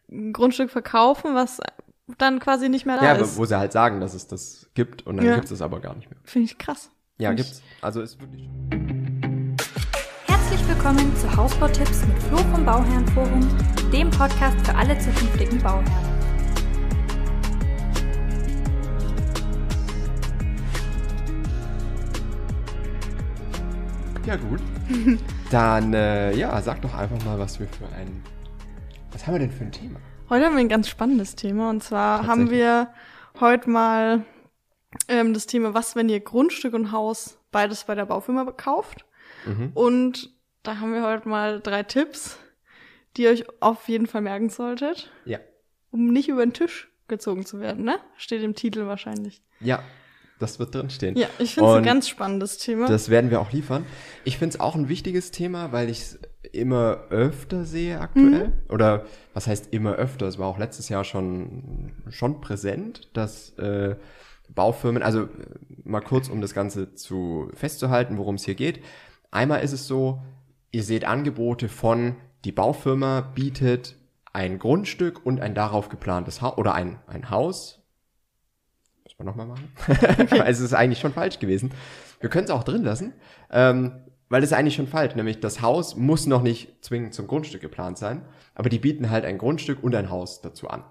ein Grundstück verkaufen, was dann quasi nicht mehr da ist. Ja, wo sie halt sagen, dass es das gibt und dann gibt es aber gar nicht mehr. Finde ich krass. Ja, gibt's. Also ist wirklich... Herzlich willkommen zu Hausbautipps mit Flo vom Bauherrenforum, dem Podcast für alle zukünftigen Bauherren. Ja gut, dann sag doch einfach mal, was haben wir denn für ein Thema? Heute haben wir ein ganz spannendes Thema und zwar haben wir heute mal das Thema, was, wenn ihr Grundstück und Haus beides bei der Baufirma kauft. Und da haben wir heute mal 3 Tipps, die ihr euch auf jeden Fall merken solltet. Ja. Um nicht über den Tisch gezogen zu werden, ne? Steht im Titel wahrscheinlich. Ja, das wird drinstehen. Ja, ich finde es ein ganz spannendes Thema. Das werden wir auch liefern. Ich finde es auch ein wichtiges Thema, weil ich es immer öfter sehe aktuell. Oder was heißt immer öfter? Es war auch letztes Jahr schon präsent, dass Baufirmen, also mal kurz, um das Ganze festzuhalten, worum es hier geht. Einmal ist es so, ihr seht Angebote von, die Baufirma bietet ein Grundstück und ein darauf geplantes Haus oder ein Haus. Muss man nochmal machen. Okay. Es ist eigentlich schon falsch gewesen. Wir können es auch drin lassen, weil es ist eigentlich schon falsch. Nämlich das Haus muss noch nicht zwingend zum Grundstück geplant sein, aber die bieten halt ein Grundstück und ein Haus dazu an.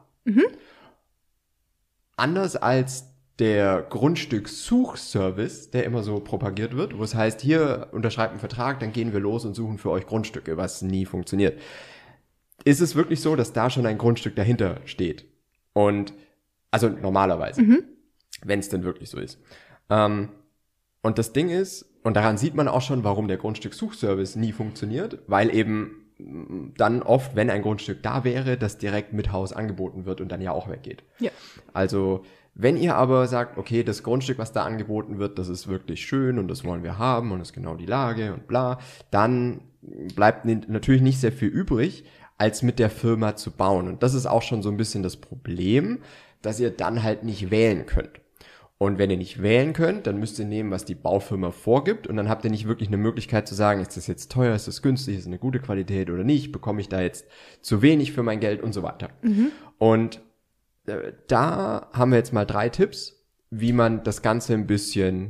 Anders als der Grundstückssuchservice, der immer so propagiert wird, wo es heißt, hier unterschreibt einen Vertrag, dann gehen wir los und suchen für euch Grundstücke, was nie funktioniert. Ist es wirklich so, dass da schon ein Grundstück dahinter steht? Und, also normalerweise, wenn es denn wirklich so ist. Und das Ding ist, und daran sieht man auch schon, warum der Grundstückssuchservice nie funktioniert, weil eben dann oft, wenn ein Grundstück da wäre, das direkt mit Haus angeboten wird und dann ja auch weggeht. Ja. Also, wenn ihr aber sagt, okay, das Grundstück, was da angeboten wird, das ist wirklich schön und das wollen wir haben und das ist genau die Lage und bla, dann bleibt natürlich nicht sehr viel übrig, als mit der Firma zu bauen. Und das ist auch schon so ein bisschen das Problem, dass ihr dann halt nicht wählen könnt. Und wenn ihr nicht wählen könnt, dann müsst ihr nehmen, was die Baufirma vorgibt und dann habt ihr nicht wirklich eine Möglichkeit zu sagen, ist das jetzt teuer, ist das günstig, ist das eine gute Qualität oder nicht, bekomme ich da jetzt zu wenig für mein Geld und so weiter. Und da haben wir jetzt mal 3 Tipps, wie man das Ganze ein bisschen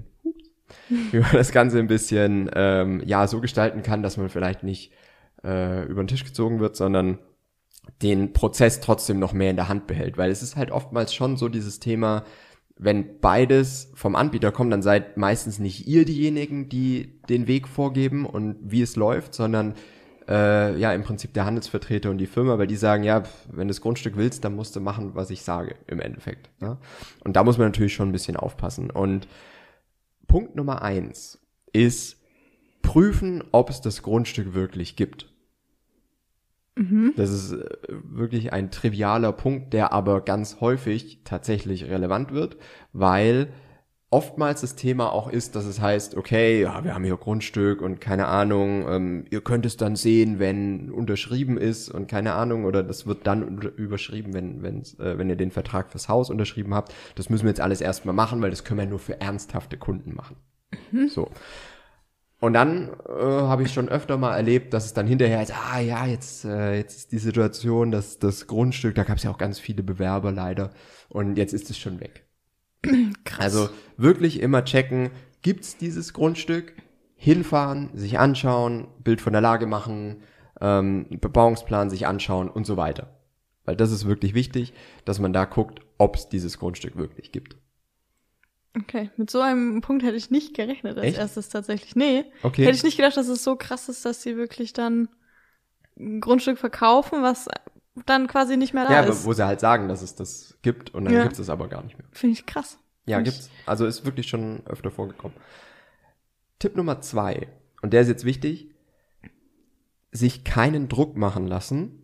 so gestalten kann, dass man vielleicht nicht über den Tisch gezogen wird, sondern den Prozess trotzdem noch mehr in der Hand behält. Weil es ist halt oftmals schon so dieses Thema, wenn beides vom Anbieter kommt, dann seid meistens nicht ihr diejenigen, die den Weg vorgeben und wie es läuft, sondern im Prinzip der Handelsvertreter und die Firma, weil die sagen, ja, wenn du das Grundstück willst, dann musst du machen, was ich sage, im Endeffekt. Ja? Und da muss man natürlich schon ein bisschen aufpassen. Und Punkt Nummer 1 ist, prüfen, ob es das Grundstück wirklich gibt. Das ist wirklich ein trivialer Punkt, der aber ganz häufig tatsächlich relevant wird, weil oftmals das Thema auch ist, dass es heißt, okay, ja, wir haben hier Grundstück und keine Ahnung, ihr könnt es dann sehen, wenn unterschrieben ist und keine Ahnung, oder das wird dann überschrieben, wenn ihr den Vertrag fürs Haus unterschrieben habt. Das müssen wir jetzt alles erstmal machen, weil das können wir nur für ernsthafte Kunden machen. So. Und dann habe ich schon öfter mal erlebt, dass es dann hinterher ist, jetzt ist die Situation, dass das Grundstück, da gab es ja auch ganz viele Bewerber leider und jetzt ist es schon weg. Krass. Also wirklich immer checken, gibt's dieses Grundstück, hinfahren, sich anschauen, Bild von der Lage machen, Bebauungsplan sich anschauen und so weiter. Weil das ist wirklich wichtig, dass man da guckt, ob es dieses Grundstück wirklich gibt. Okay, mit so einem Punkt hätte ich nicht gerechnet als erstes tatsächlich. Nee, okay. Hätte ich nicht gedacht, dass es so krass ist, dass sie wirklich dann ein Grundstück verkaufen, was dann quasi nicht mehr da ist. Ja, wo sie halt sagen, dass es das gibt und dann gibt es aber gar nicht mehr. Finde ich krass. Ja, gibt's. Also ist wirklich schon öfter vorgekommen. Tipp Nummer 2, und der ist jetzt wichtig, sich keinen Druck machen lassen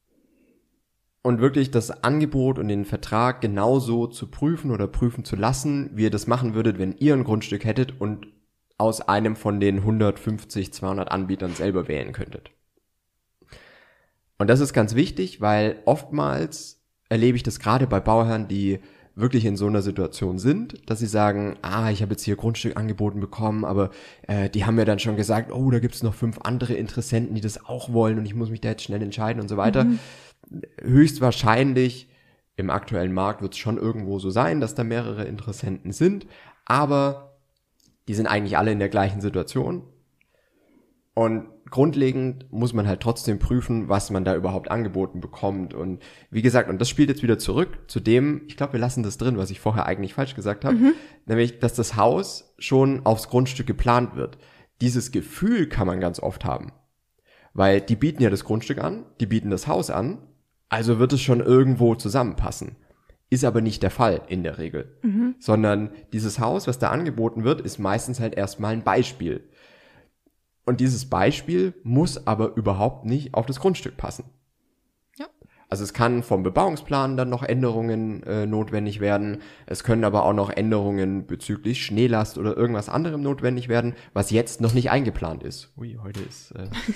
und wirklich das Angebot und den Vertrag genauso zu prüfen oder prüfen zu lassen, wie ihr das machen würdet, wenn ihr ein Grundstück hättet und aus einem von den 150, 200 Anbietern selber wählen könntet. Und das ist ganz wichtig, weil oftmals erlebe ich das gerade bei Bauherren, die wirklich in so einer Situation sind, dass sie sagen, ich habe jetzt hier Grundstück angeboten bekommen, aber die haben mir dann schon gesagt, da gibt's noch 5 andere Interessenten, die das auch wollen und ich muss mich da jetzt schnell entscheiden und so weiter. höchstwahrscheinlich im aktuellen Markt wird es schon irgendwo so sein, dass da mehrere Interessenten sind, aber die sind eigentlich alle in der gleichen Situation. Und grundlegend muss man halt trotzdem prüfen, was man da überhaupt angeboten bekommt. Und wie gesagt, und das spielt jetzt wieder zurück zu dem, ich glaube, wir lassen das drin, was ich vorher eigentlich falsch gesagt habe, nämlich, dass das Haus schon aufs Grundstück geplant wird. Dieses Gefühl kann man ganz oft haben, weil die bieten ja das Grundstück an, die bieten das Haus an, also wird es schon irgendwo zusammenpassen. Ist aber nicht der Fall in der Regel, sondern dieses Haus, was da angeboten wird, ist meistens halt erstmal ein Beispiel. Und dieses Beispiel muss aber überhaupt nicht auf das Grundstück passen. Ja. Also es kann vom Bebauungsplan dann noch Änderungen notwendig werden. Es können aber auch noch Änderungen bezüglich Schneelast oder irgendwas anderem notwendig werden, was jetzt noch nicht eingeplant ist. Ui, heute ist...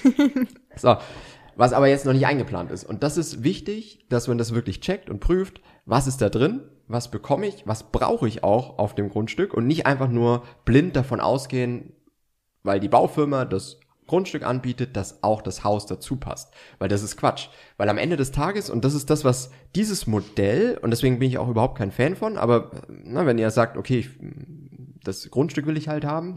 So, was aber jetzt noch nicht eingeplant ist. Und das ist wichtig, dass man das wirklich checkt und prüft, was ist da drin, was bekomme ich, was brauche ich auch auf dem Grundstück und nicht einfach nur blind davon ausgehen, weil die Baufirma das Grundstück anbietet, dass auch das Haus dazu passt. Weil das ist Quatsch. Weil am Ende des Tages, und das ist das, was dieses Modell, und deswegen bin ich auch überhaupt kein Fan von, aber wenn ihr sagt, okay, das Grundstück will ich halt haben,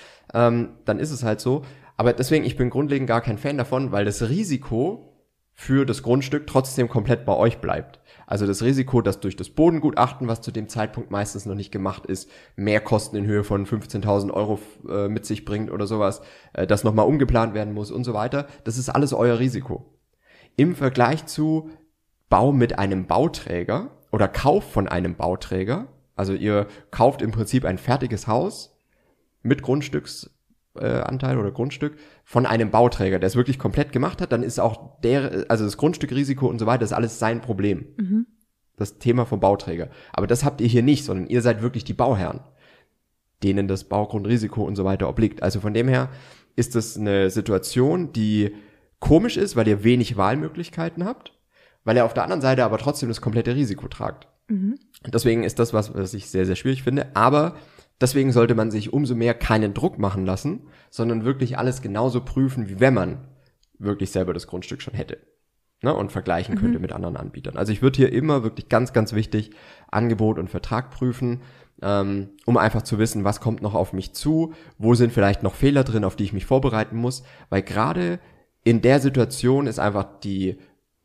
dann ist es halt so. Aber deswegen, ich bin grundlegend gar kein Fan davon, weil das Risiko für das Grundstück trotzdem komplett bei euch bleibt. Also das Risiko, dass durch das Bodengutachten, was zu dem Zeitpunkt meistens noch nicht gemacht ist, Mehrkosten in Höhe von 15.000 Euro mit sich bringt oder sowas, das nochmal umgeplant werden muss und so weiter, das ist alles euer Risiko. Im Vergleich zu Bau mit einem Bauträger oder Kauf von einem Bauträger, also ihr kauft im Prinzip ein fertiges Haus mit Grundstücksanteil oder Grundstück von einem Bauträger, der es wirklich komplett gemacht hat, dann ist auch also das Grundstückrisiko und so weiter, ist alles sein Problem. Das Thema vom Bauträger. Aber das habt ihr hier nicht, sondern ihr seid wirklich die Bauherren, denen das Baugrundrisiko und so weiter obliegt. Also von dem her ist das eine Situation, die komisch ist, weil ihr wenig Wahlmöglichkeiten habt, weil ihr auf der anderen Seite aber trotzdem das komplette Risiko tragt. Deswegen ist das was ich sehr, sehr schwierig finde, aber deswegen sollte man sich umso mehr keinen Druck machen lassen, sondern wirklich alles genauso prüfen, wie wenn man wirklich selber das Grundstück schon hätte, und vergleichen könnte mit anderen Anbietern. Also ich würde hier immer wirklich ganz, ganz wichtig Angebot und Vertrag prüfen, um einfach zu wissen, was kommt noch auf mich zu, wo sind vielleicht noch Fehler drin, auf die ich mich vorbereiten muss, weil gerade in der Situation ist einfach die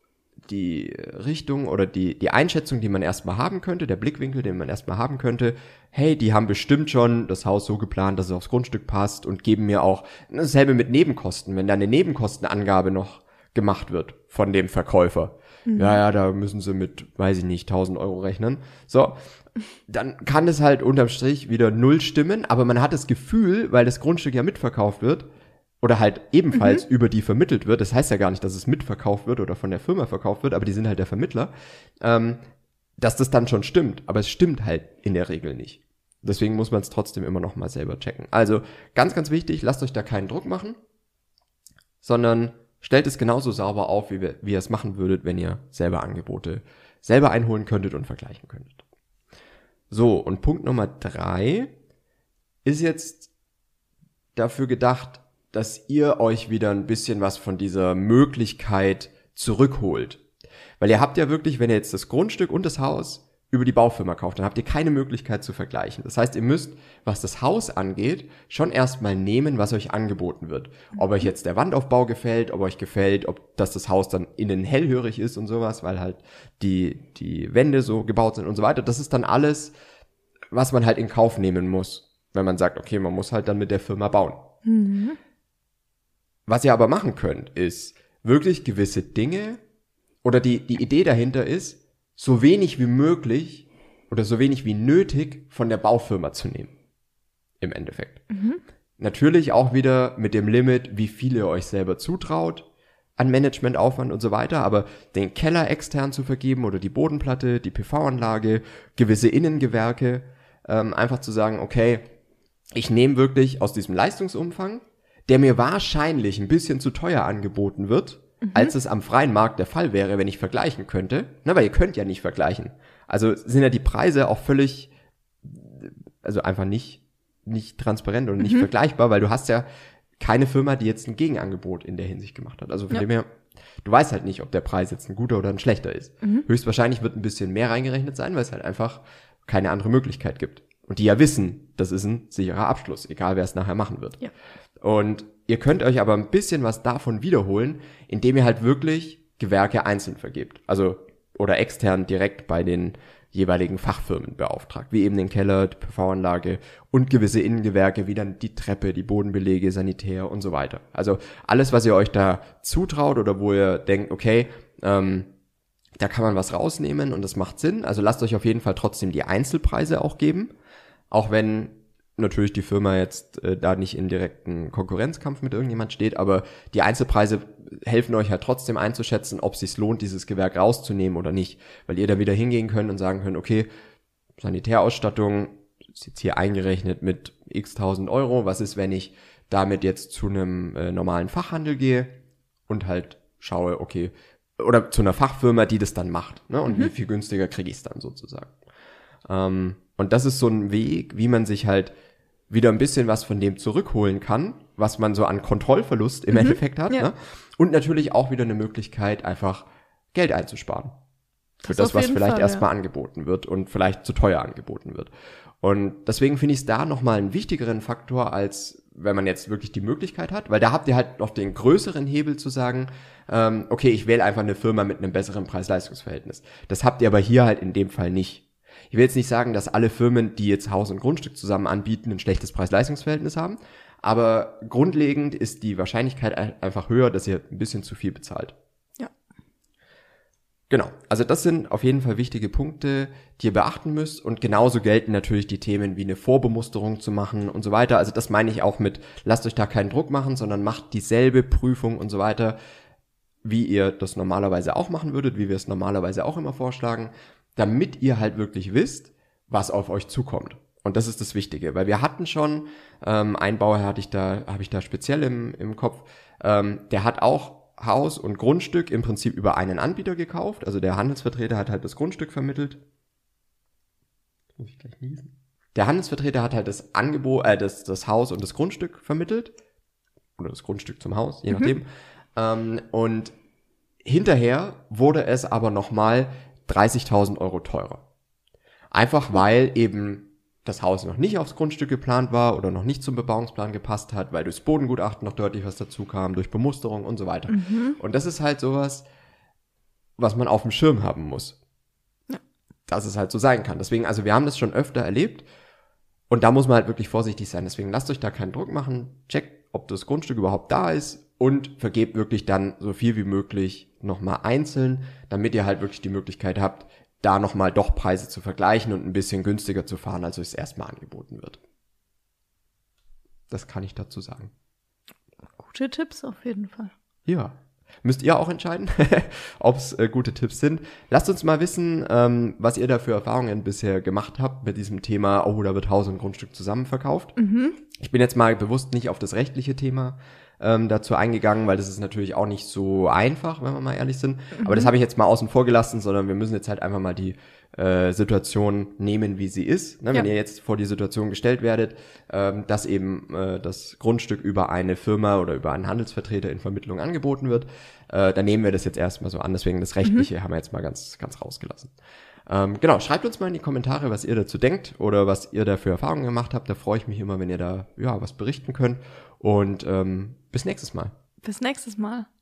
Richtung oder die Einschätzung, die man erstmal haben könnte, der Blickwinkel, den man erstmal haben könnte, hey, die haben bestimmt schon das Haus so geplant, dass es aufs Grundstück passt und geben mir auch dasselbe mit Nebenkosten, wenn da eine Nebenkostenangabe noch gemacht wird von dem Verkäufer. Ja, da müssen sie mit, weiß ich nicht, 1.000 Euro rechnen. So, dann kann es halt unterm Strich wieder null stimmen, aber man hat das Gefühl, weil das Grundstück ja mitverkauft wird, oder halt ebenfalls über die vermittelt wird, das heißt ja gar nicht, dass es mitverkauft wird oder von der Firma verkauft wird, aber die sind halt der Vermittler, dass das dann schon stimmt, aber es stimmt halt in der Regel nicht. Deswegen muss man es trotzdem immer noch mal selber checken. Also ganz, ganz wichtig, lasst euch da keinen Druck machen, sondern stellt es genauso sauber auf, wie ihr es machen würdet, wenn ihr selber Angebote selber einholen könntet und vergleichen könntet. So, und Punkt Nummer 3 ist jetzt dafür gedacht, dass ihr euch wieder ein bisschen was von dieser Möglichkeit zurückholt. Weil ihr habt ja wirklich, wenn ihr jetzt das Grundstück und das Haus über die Baufirma kauft, dann habt ihr keine Möglichkeit zu vergleichen. Das heißt, ihr müsst, was das Haus angeht, schon erstmal nehmen, was euch angeboten wird. Ob euch jetzt der Wandaufbau gefällt, ob euch gefällt, dass das Haus dann innen hellhörig ist und sowas, weil halt die Wände so gebaut sind und so weiter. Das ist dann alles, was man halt in Kauf nehmen muss, wenn man sagt, okay, man muss halt dann mit der Firma bauen. Was ihr aber machen könnt, ist wirklich gewisse Dinge oder die Idee dahinter ist, so wenig wie möglich oder so wenig wie nötig von der Baufirma zu nehmen. Im Endeffekt. Natürlich auch wieder mit dem Limit, wie viel ihr euch selber zutraut an Managementaufwand und so weiter, aber den Keller extern zu vergeben oder die Bodenplatte, die PV-Anlage, gewisse Innengewerke, einfach zu sagen, okay, ich nehme wirklich aus diesem Leistungsumfang, der mir wahrscheinlich ein bisschen zu teuer angeboten wird, als es am freien Markt der Fall wäre, wenn ich vergleichen könnte. Weil ihr könnt ja nicht vergleichen. Also sind ja die Preise auch völlig, also einfach nicht transparent und nicht vergleichbar, weil du hast ja keine Firma, die jetzt ein Gegenangebot in der Hinsicht gemacht hat. Also von dem her du weißt halt nicht, ob der Preis jetzt ein guter oder ein schlechter ist. Höchstwahrscheinlich wird ein bisschen mehr reingerechnet sein, weil es halt einfach keine andere Möglichkeit gibt. Und die ja wissen, das ist ein sicherer Abschluss, egal wer es nachher machen wird. Ja. Und ihr könnt euch aber ein bisschen was davon wiederholen, indem ihr halt wirklich Gewerke einzeln vergebt. Also, oder extern direkt bei den jeweiligen Fachfirmen beauftragt, wie eben den Keller, die PV-Anlage und gewisse Innengewerke, wie dann die Treppe, die Bodenbelege, Sanitär und so weiter. Also alles, was ihr euch da zutraut oder wo ihr denkt, okay, da kann man was rausnehmen und das macht Sinn. Also lasst euch auf jeden Fall trotzdem die Einzelpreise auch geben, auch wenn natürlich die Firma jetzt da nicht in direkten Konkurrenzkampf mit irgendjemand steht, aber die Einzelpreise helfen euch halt trotzdem einzuschätzen, ob es sich lohnt, dieses Gewerk rauszunehmen oder nicht, weil ihr da wieder hingehen könnt und sagen könnt, okay, Sanitärausstattung ist jetzt hier eingerechnet mit x 1000 Euro, was ist, wenn ich damit jetzt zu einem normalen Fachhandel gehe und halt schaue, okay, oder zu einer Fachfirma, die das dann macht, ne? Und wie viel günstiger kriege ich es dann sozusagen. Und das ist so ein Weg, wie man sich halt wieder ein bisschen was von dem zurückholen kann, was man so an Kontrollverlust im Endeffekt hat. Ja. Ne? Und natürlich auch wieder eine Möglichkeit, einfach Geld einzusparen. Für das was vielleicht erstmal angeboten wird und vielleicht zu teuer angeboten wird. Und deswegen finde ich es da nochmal einen wichtigeren Faktor, als wenn man jetzt wirklich die Möglichkeit hat, weil da habt ihr halt noch den größeren Hebel zu sagen, okay, ich wähle einfach eine Firma mit einem besseren Preis-Leistungs-Verhältnis. Das habt ihr aber hier halt in dem Fall nicht. Ich will jetzt nicht sagen, dass alle Firmen, die jetzt Haus und Grundstück zusammen anbieten, ein schlechtes Preis-Leistungs-Verhältnis haben, aber grundlegend ist die Wahrscheinlichkeit einfach höher, dass ihr ein bisschen zu viel bezahlt. Ja. Genau, also das sind auf jeden Fall wichtige Punkte, die ihr beachten müsst, und genauso gelten natürlich die Themen wie eine Vorbemusterung zu machen und so weiter. Also das meine ich auch mit, lasst euch da keinen Druck machen, sondern macht dieselbe Prüfung und so weiter, wie ihr das normalerweise auch machen würdet, wie wir es normalerweise auch immer vorschlagen, damit ihr halt wirklich wisst, was auf euch zukommt. Und das ist das Wichtige, weil wir hatten schon, einen Bauherr habe ich da speziell im Kopf, der hat auch Haus und Grundstück im Prinzip über einen Anbieter gekauft, also der Handelsvertreter hat halt das Grundstück vermittelt. Muss ich gleich niesen? Der Handelsvertreter hat halt das Angebot, das Haus und das Grundstück vermittelt, oder das Grundstück zum Haus, je nachdem. Und hinterher wurde es aber nochmal 30.000 Euro teurer. Einfach weil eben das Haus noch nicht aufs Grundstück geplant war oder noch nicht zum Bebauungsplan gepasst hat, weil durchs Bodengutachten noch deutlich was dazu kam, durch Bemusterung und so weiter. Und das ist halt sowas, was man auf dem Schirm haben muss. Ja. Dass es halt so sein kann. Deswegen, also wir haben das schon öfter erlebt und da muss man halt wirklich vorsichtig sein. Deswegen lasst euch da keinen Druck machen, checkt, ob das Grundstück überhaupt da ist und vergebt wirklich dann so viel wie möglich nochmal einzeln, damit ihr halt wirklich die Möglichkeit habt, da nochmal doch Preise zu vergleichen und ein bisschen günstiger zu fahren, als es erstmal angeboten wird. Das kann ich dazu sagen. Gute Tipps auf jeden Fall. Ja. Müsst ihr auch entscheiden, ob es gute Tipps sind. Lasst uns mal wissen, was ihr da für Erfahrungen bisher gemacht habt mit diesem Thema, oh, da wird Haus und Grundstück zusammen verkauft. Ich bin jetzt mal bewusst nicht auf das rechtliche Thema dazu eingegangen, weil das ist natürlich auch nicht so einfach, wenn wir mal ehrlich sind. Aber das habe ich jetzt mal außen vor gelassen, sondern wir müssen jetzt halt einfach mal die Situation nehmen, wie sie ist. Ne? Ja. Wenn ihr jetzt vor die Situation gestellt werdet, dass eben das Grundstück über eine Firma oder über einen Handelsvertreter in Vermittlung angeboten wird, dann nehmen wir das jetzt erstmal so an. Deswegen das Rechtliche haben wir jetzt mal ganz rausgelassen. Genau, schreibt uns mal in die Kommentare, was ihr dazu denkt oder was ihr da für Erfahrungen gemacht habt. Da freue ich mich immer, wenn ihr da was berichten könnt. Und bis nächstes Mal. Bis nächstes Mal.